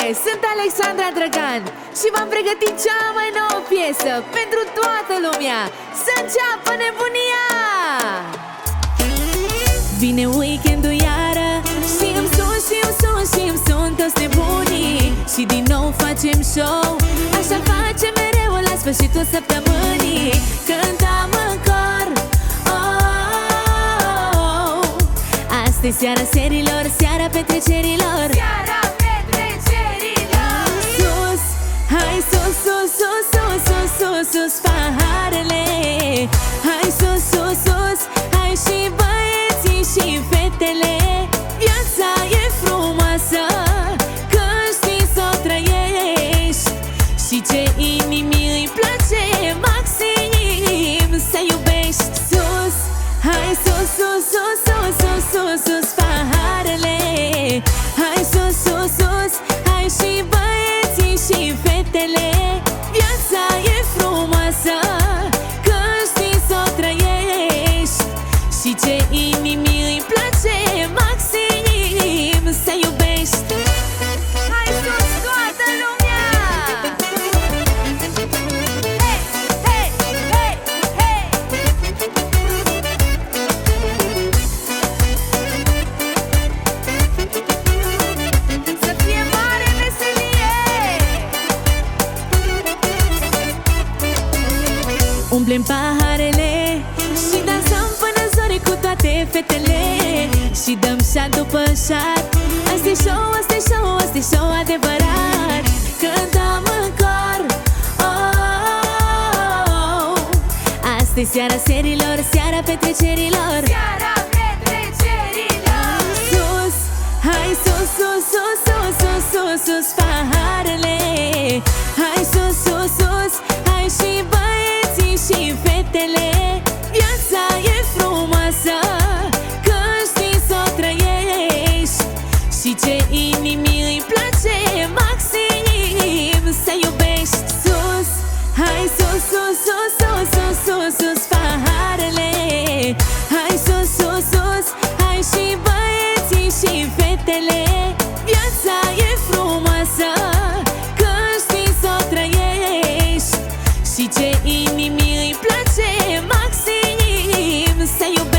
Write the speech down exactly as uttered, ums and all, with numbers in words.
Sunt Alexandra Dragan și v-am pregătit cea mai nouă piesă pentru toată lumea. Să înceapă nebunia! Vine weekendul iară și îmi sun și îmi sun și îmi sun toți nebunii. Și din nou facem show, așa facem mereu la sfârșitul săptămânii. Cântăm în cor, oh, astăzi seara serilor, seara petrecerilor. Seara petrecerilor. Sus, hai sus, sus, sus, sus, sus, sus, sus, paharele. Hai sus, sus, sus, hai și băieții și fetele. Viața e frumoasă când știi să o trăiești. Și ce inimii îi place maxim să iubești. Sus, hai sus, sus, sus, sus, sus, sus, sus, paharele. Hai sus, sus, sus, hai și băieții și fetele. Viața e frumoasă când știi să o trăiești. Și ce inimii îi place maxim să iubești. Hai sus toată lumea! Hei, hei, hei, hei! Să fie mare veselie! Umplem paharele și dansăm până zori cu toate fetele. Și dăm șat după șat. Asta-i show, asta-i show, asta-i show adevărat. Cântăm în cor, oh, astăzi seara serilor, seara petrecerilor. Seara petrecerilor. Sus, hai sus, sus, sus, sus, sus, sus, sus, paharele. Hai sus, sus, sus, hai și băieții și fetele. Viața e frumoasă când știi să o trăiești. Și ce inimii îi place maxim să iubești. Sus, hai sus, sus, sus, sus, sus, sus, sus, paharele. Hai sus, sus, sus, hai și băieții și fetele. Viața e frumoasă când știi să o trăiești. Și ce inimii îi place maxim să iubești.